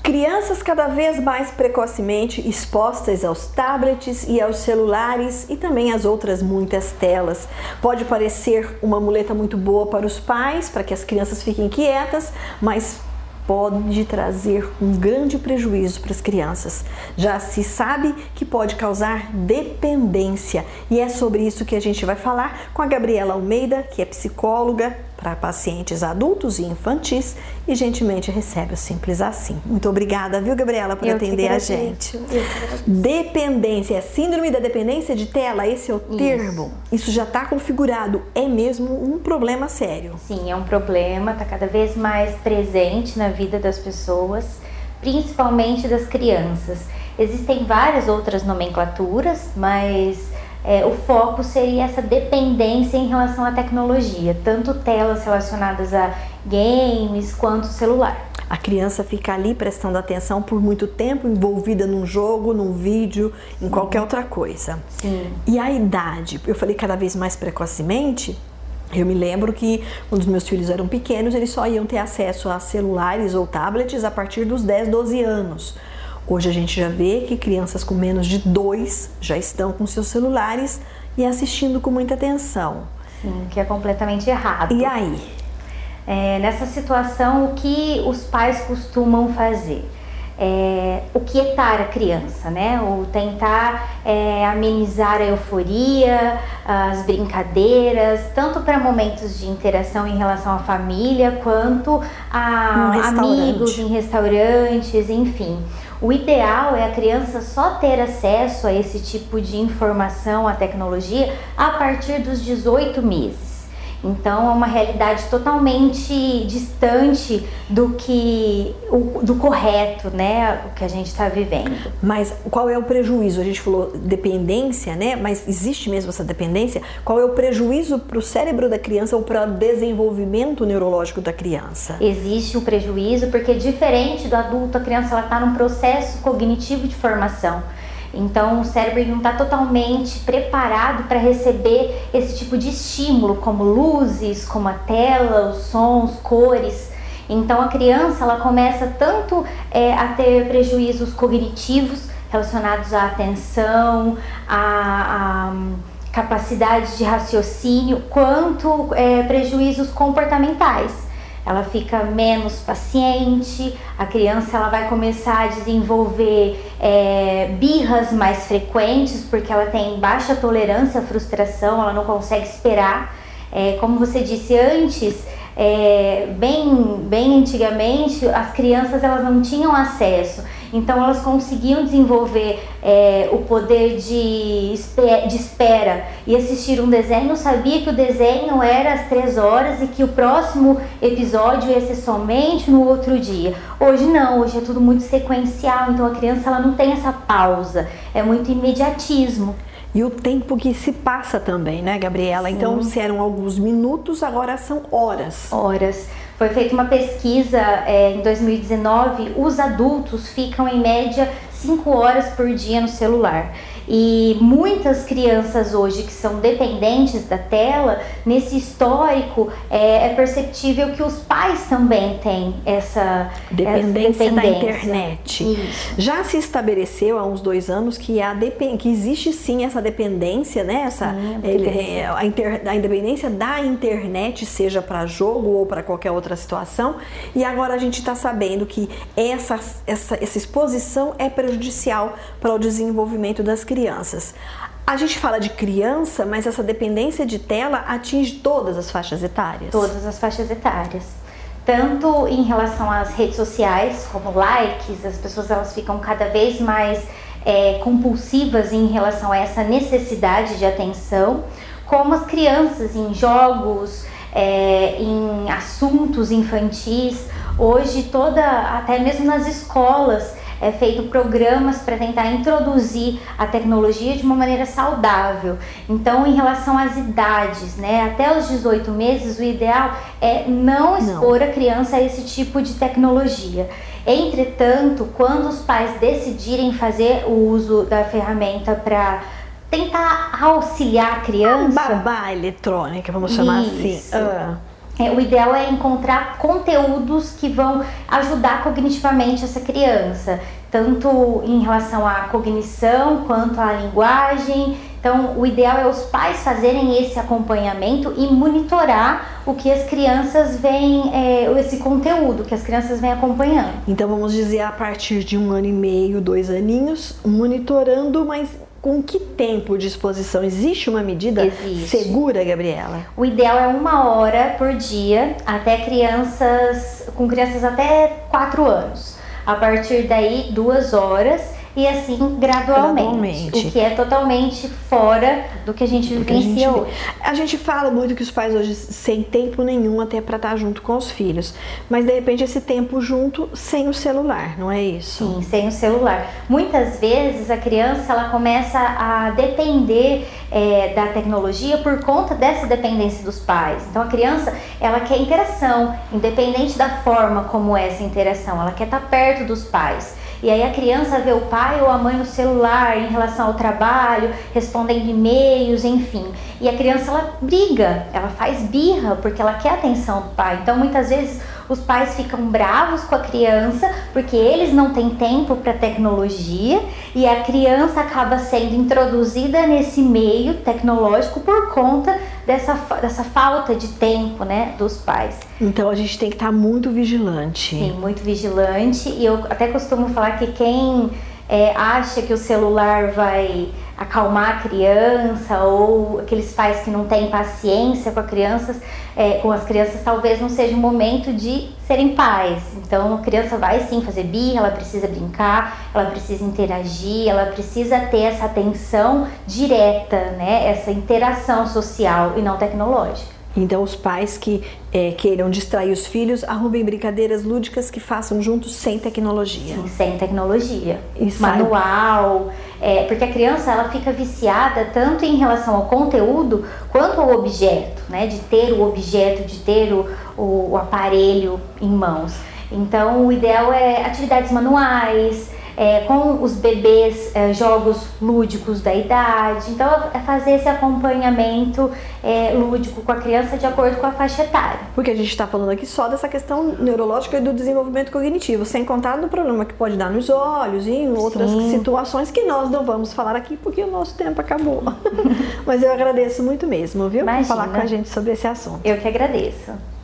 Crianças cada vez mais precocemente expostas aos tablets e aos celulares e também às outras muitas telas. Pode parecer uma muleta muito boa para os pais, para que as crianças fiquem quietas, mas pode trazer um grande prejuízo para as crianças. Já se sabe que pode causar dependência e é sobre isso que a gente vai falar com a Gabriela Almeida, que é psicóloga para pacientes adultos e infantis e gentilmente recebe o Simples Assim. Muito obrigada, viu, Gabriela, por atender a gente. Dependência, síndrome da dependência de tela, esse é o termo. Isso já está configurado, é mesmo um problema sério. Sim, é um problema, está cada vez mais presente na vida das pessoas, principalmente das crianças. Existem várias outras nomenclaturas, mas o foco seria essa dependência em relação à tecnologia, tanto telas relacionadas a games quanto celular. A criança fica ali prestando atenção por muito tempo, envolvida num jogo, num vídeo, em qualquer outra coisa. Sim. E a idade? Eu falei cada vez mais precocemente. Eu me lembro que quando os meus filhos eram pequenos, eles só iam ter acesso a celulares ou tablets a partir dos 10, 12 anos. Hoje a gente já vê que crianças com menos de 2 já estão com seus celulares e assistindo com muita atenção. Sim, que é completamente errado. E aí? Nessa situação, o que os pais costumam fazer? O quietar a criança, né? O tentar amenizar a euforia, as brincadeiras, tanto para momentos de interação em relação à família, quanto a amigos em restaurantes, enfim. O ideal é a criança só ter acesso a esse tipo de informação, à tecnologia, a partir dos 18 meses. Então é uma realidade totalmente distante do correto, né, o que a gente está vivendo. Mas qual é o prejuízo? A gente falou dependência, né? Mas existe mesmo essa dependência? Qual é o prejuízo para o cérebro da criança ou para o desenvolvimento neurológico da criança? Existe um prejuízo porque, diferente do adulto, a criança está num processo cognitivo de formação. Então o cérebro não está totalmente preparado para receber esse tipo de estímulo, como luzes, como a tela, os sons, cores. Então a criança ela começa tanto a ter prejuízos cognitivos relacionados à atenção, à capacidade de raciocínio, quanto prejuízos comportamentais. Ela fica menos paciente, a criança ela vai começar a desenvolver birras mais frequentes, porque ela tem baixa tolerância à frustração, ela não consegue esperar. Como você disse antes, bem antigamente, as crianças elas não tinham acesso, então elas conseguiam desenvolver o poder de espera e assistir um desenho, sabia que o desenho era às 3 horas e que o próximo episódio ia ser somente no outro dia. Hoje não, hoje é tudo muito sequencial, então a criança ela não tem essa pausa, é muito imediatismo. E o tempo que se passa também, né, Gabriela? Sim. Então, se eram alguns minutos, agora são horas. Horas. Foi feita uma pesquisa em 2019, os adultos ficam em média 5 horas por dia no celular. E muitas crianças hoje que são dependentes da tela, nesse histórico é perceptível que os pais também têm essa dependência da internet. Isso. Já se estabeleceu há uns 2 anos que existe sim essa dependência, né? A independência da internet, seja para jogo ou para qualquer outra situação. E agora a gente está sabendo que essa exposição é prejudicial para o desenvolvimento das crianças. A gente fala de criança, mas essa dependência de tela atinge todas as faixas etárias? Todas as faixas etárias. Tanto em relação às redes sociais, como likes, as pessoas elas ficam cada vez mais compulsivas em relação a essa necessidade de atenção, como as crianças em jogos, em assuntos infantis. Hoje até mesmo nas escolas, feito programas para tentar introduzir a tecnologia de uma maneira saudável. Então, em relação às idades, né, até os 18 meses, o ideal é não expor a criança a esse tipo de tecnologia. Entretanto, quando os pais decidirem fazer o uso da ferramenta para tentar auxiliar a criança... babá eletrônica, vamos chamar assim. O ideal é encontrar conteúdos que vão ajudar cognitivamente essa criança, tanto em relação à cognição quanto à linguagem. Então, o ideal é os pais fazerem esse acompanhamento e monitorar o que as crianças vêm, esse conteúdo que as crianças vêm acompanhando. Então, vamos dizer, a partir de 1 ano e meio, 2 aninhos, monitorando, mas com que tempo de exposição? Existe uma medida segura, Gabriela? O ideal é 1 hora por dia, com crianças até 4 anos. A partir daí, 2 horas. E assim, gradualmente. O que é totalmente fora do que a gente vivencia hoje. A gente fala muito que os pais hoje sem tempo nenhum até para estar junto com os filhos. Mas de repente esse tempo junto sem o celular, não é isso? Sim, sem o celular. Muitas vezes a criança ela começa a depender da tecnologia por conta dessa dependência dos pais. Então a criança ela quer interação, independente da forma como é essa interação. Ela quer estar perto dos pais. E aí a criança vê o pai ou a mãe no celular em relação ao trabalho, respondendo e-mails, enfim. E a criança ela briga, ela faz birra porque ela quer a atenção do pai. Então muitas vezes os pais ficam bravos com a criança porque eles não têm tempo para tecnologia e a criança acaba sendo introduzida nesse meio tecnológico por conta dessa falta de tempo, né, dos pais. Então a gente tem que estar muito vigilante. Sim, muito vigilante. E eu até costumo falar que quem acha que o celular vai acalmar a criança, ou aqueles pais que não têm paciência com as crianças, talvez não seja o momento de serem pais. Então a criança vai sim fazer birra, ela precisa brincar, ela precisa interagir, ela precisa ter essa atenção direta, né? Essa interação social e não tecnológica. Então os pais que queiram distrair os filhos, arrumem brincadeiras lúdicas que façam juntos sem tecnologia. Sim, sem tecnologia. Manual, porque a criança ela fica viciada tanto em relação ao conteúdo quanto ao objeto, né? De ter o objeto, de ter o aparelho em mãos. Então o ideal é atividades manuais, com os bebês, jogos lúdicos da idade. Então é fazer esse acompanhamento lúdico com a criança de acordo com a faixa etária. Porque a gente está falando aqui só dessa questão neurológica e do desenvolvimento cognitivo, sem contar do problema que pode dar nos olhos e em outras situações que nós não vamos falar aqui porque o nosso tempo acabou. Mas eu agradeço muito mesmo, viu? Imagina. Por falar com a gente sobre esse assunto. Eu que agradeço.